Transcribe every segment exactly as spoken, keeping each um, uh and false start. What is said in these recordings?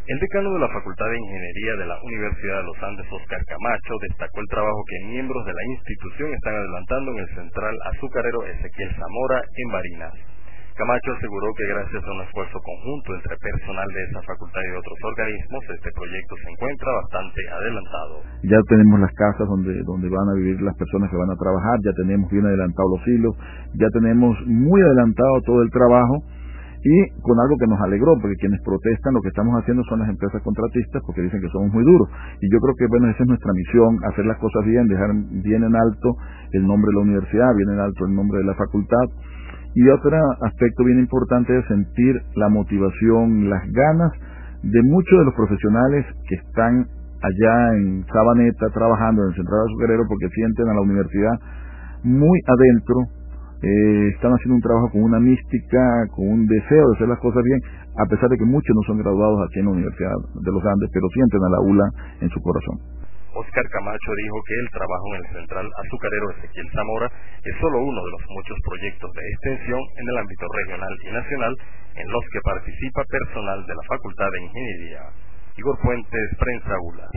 El decano de la Facultad de Ingeniería de la Universidad de los Andes, Óscar Camacho, destacó el trabajo que miembros de la institución están adelantando en el central azucarero Ezequiel Zamora en Barinas. Camacho aseguró que gracias a un esfuerzo conjunto entre personal de esa facultad y otros organismos, este proyecto se encuentra bastante adelantado. Ya tenemos las casas donde, donde van a vivir las personas que van a trabajar, ya tenemos bien adelantados los hilos, ya tenemos muy adelantado todo el trabajo, y con algo que nos alegró, porque quienes protestan lo que estamos haciendo son las empresas contratistas, porque dicen que somos muy duros, y yo creo que bueno, esa es nuestra misión, hacer las cosas bien, dejar bien en alto el nombre de la universidad, bien en alto el nombre de la facultad. Y otro aspecto bien importante es sentir la motivación, las ganas de muchos de los profesionales que están allá en Sabaneta trabajando en el Central Azucarero, porque sienten a la universidad muy adentro, eh, están haciendo un trabajo con una mística, con un deseo de hacer las cosas bien, a pesar de que muchos no son graduados aquí en la Universidad de los Andes, pero sienten a la U L A en su corazón. Óscar Camacho dijo que el trabajo en el central azucarero Ezequiel Zamora es solo uno de los muchos proyectos de extensión en el ámbito regional y nacional en los que participa personal de la Facultad de Ingeniería. Igor Fuentes, Prensa U L A.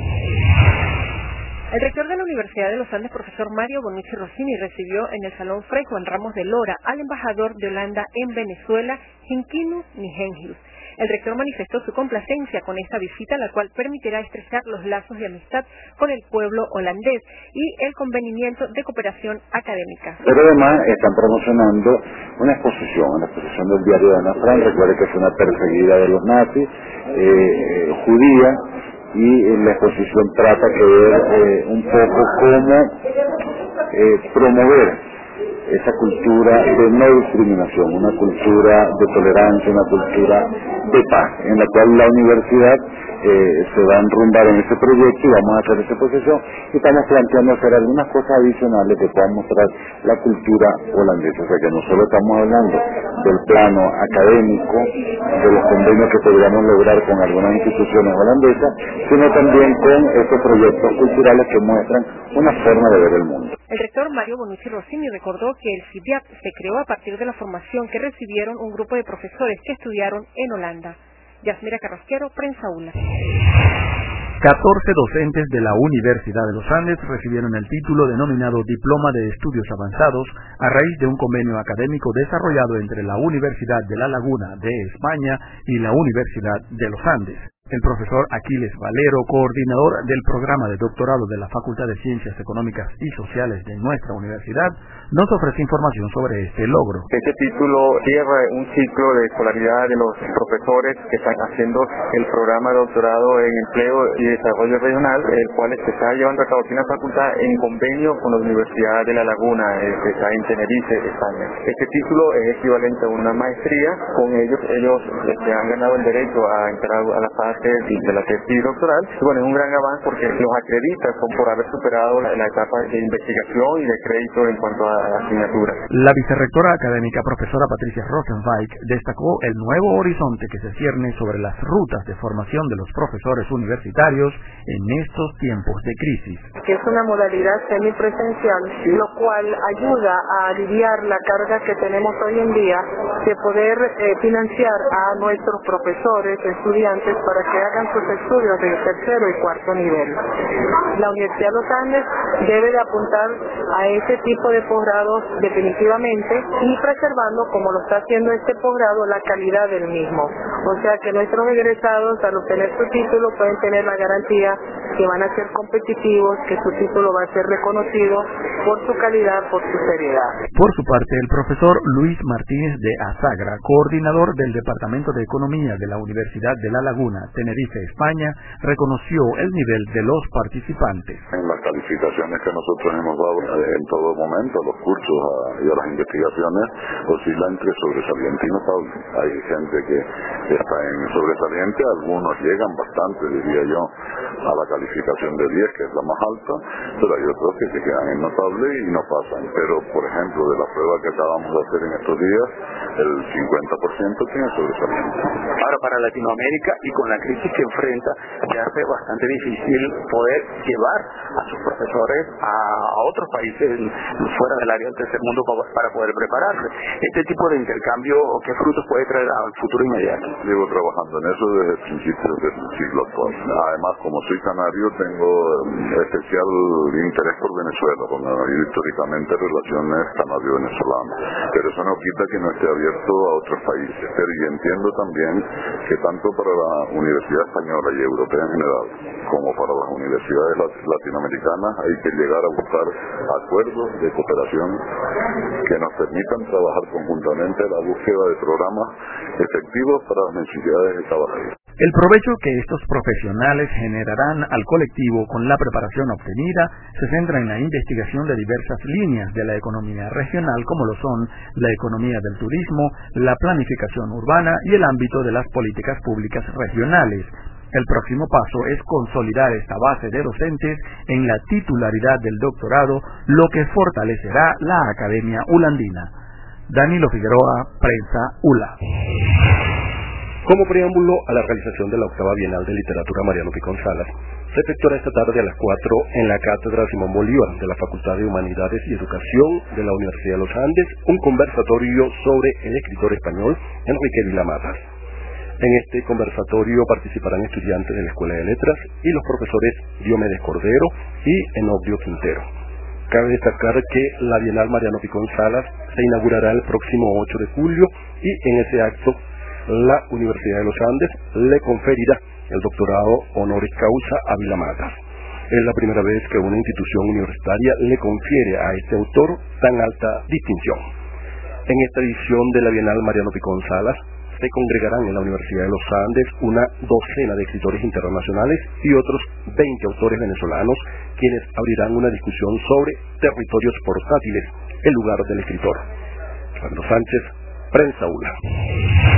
El rector de la Universidad de los Andes, profesor Mario Bonucci Rossini, recibió en el Salón Fray Juan Ramos de Lora al embajador de Holanda en Venezuela, Hinkinus Nigenius. El rector manifestó su complacencia con esta visita, la cual permitirá estrechar los lazos de amistad con el pueblo holandés y el convenimiento de cooperación académica. Pero además están promocionando una exposición, una exposición del diario de Ana Frank. Recuerde que fue una perseguida de los nazis, eh, judía, y en la exposición trata de ver eh, un poco cómo eh, promover esa cultura de no discriminación, una cultura de tolerancia, una cultura de paz, en la cual la universidad eh, se va a enrumbar en este proyecto y vamos a hacer esa exposición, y estamos planteando hacer algunas cosas adicionales que puedan mostrar la cultura holandesa. O sea que no solo estamos hablando del plano académico, de los convenios que podríamos lograr con algunas instituciones holandesas, sino también con estos proyectos culturales que muestran una forma de ver el mundo. El rector Mario Bonucci Rossini recordó que el CIBIAP se creó a partir de la formación que recibieron un grupo de profesores que estudiaron en Holanda. Yasmira Carrasquero, Prensa U L A. catorce docentes de la Universidad de los Andes recibieron el título denominado Diploma de Estudios Avanzados a raíz de un convenio académico desarrollado entre la Universidad de La Laguna de España y la Universidad de los Andes. El profesor Aquiles Valero, coordinador del programa de doctorado de la Facultad de Ciencias Económicas y Sociales de nuestra universidad, nos ofrece información sobre este logro. Este título cierra un ciclo de escolaridad de los profesores que están haciendo el programa de doctorado en empleo y desarrollo regional, el cual se está llevando a cabo aquí en la facultad en convenio con la Universidad de La Laguna, que está en Tenerife, España. Este título es equivalente a una maestría. Con ellos, ellos se han ganado el derecho a entrar a la fase de la tesis doctoral. Y bueno, es un gran avance porque los acredita son por haber superado la, la etapa de investigación y de crédito en cuanto a asignaturas. La vicerrectora académica profesora Patricia Rosenweig destacó el nuevo horizonte que se cierne sobre las rutas de formación de los profesores universitarios en estos tiempos de crisis. Que es una modalidad semipresencial, lo cual ayuda a aliviar la carga que tenemos hoy en día de poder eh, financiar a nuestros profesores, estudiantes, para que hagan sus estudios de tercero y cuarto nivel. La Universidad de los Andes debe de apuntar a ese tipo de posgrados definitivamente y preservando, como lo está haciendo este posgrado, la calidad del mismo. O sea que nuestros egresados, al obtener su título, pueden tener la garantía que van a ser competitivos, que su título va a ser reconocido por su calidad, por su seriedad. Por su parte, el profesor Luis Martínez de Azagra, coordinador del Departamento de Economía de la Universidad de La Laguna, Tenerife, España, reconoció el nivel de los participantes. En las calificaciones que nosotros hemos dado en todo momento, los cursos a, y a las investigaciones, oscila entre sobresaliente y notable. Hay gente que está en sobresaliente, algunos llegan bastante, diría yo, a la calidad calificación de diez, que es la más alta, pero hay otros que se quedan en notable y no pasan. Pero, por ejemplo, de la prueba que acabamos de hacer en estos días, el cincuenta por ciento tiene sobresaliente. Ahora, para Latinoamérica y con la crisis que enfrenta, se hace bastante difícil poder llevar a sus profesores a, a otros países fuera del área del tercer mundo para poder prepararse. Este tipo de intercambio, ¿qué frutos puede traer al futuro inmediato? Llevo trabajando en eso desde principios del siglo actual. Además, como soy canario, tengo especial interés por Venezuela, porque hay históricamente relaciones canario-venezolanas. Pero eso no quita que no esté abierto a otros países. Pero y entiendo también que tanto para la Universidad Española y Europea en general, como para las universidades latinoamericanas, hay que llegar a buscar acuerdos de cooperación que nos permitan trabajar conjuntamente en la búsqueda de programas efectivos para las necesidades de cada país. El provecho que estos profesionales generarán al colectivo con la preparación obtenida se centra en la investigación de diversas líneas de la economía regional, como lo son la economía del turismo, la planificación urbana y el ámbito de las políticas públicas regionales. El próximo paso es consolidar esta base de docentes en la titularidad del doctorado, lo que fortalecerá la Academia Ulandina. Danilo Figueroa, Prensa U L A. Como preámbulo a la realización de la octava Bienal de Literatura Mariano Picón Salas, se efectuará esta tarde a las cuatro en la Cátedra Simón Bolívar de la Facultad de Humanidades y Educación de la Universidad de los Andes un conversatorio sobre el escritor español Enrique Vila Matas. En este conversatorio participarán estudiantes de la Escuela de Letras y los profesores Diomedes Cordero y Enodio Quintero. Cabe destacar que la Bienal Mariano Picón Salas se inaugurará el próximo ocho de julio y en ese acto la Universidad de los Andes le conferirá el doctorado honoris causa a Vila Matas. Es la primera vez que una institución universitaria le confiere a este autor tan alta distinción. En esta edición de la Bienal Mariano Picón Salas se congregarán en la Universidad de los Andes una docena de escritores internacionales y otros veinte autores venezolanos, quienes abrirán una discusión sobre territorios portátiles, el lugar del escritor. Fernando Sánchez, Prensa U L A.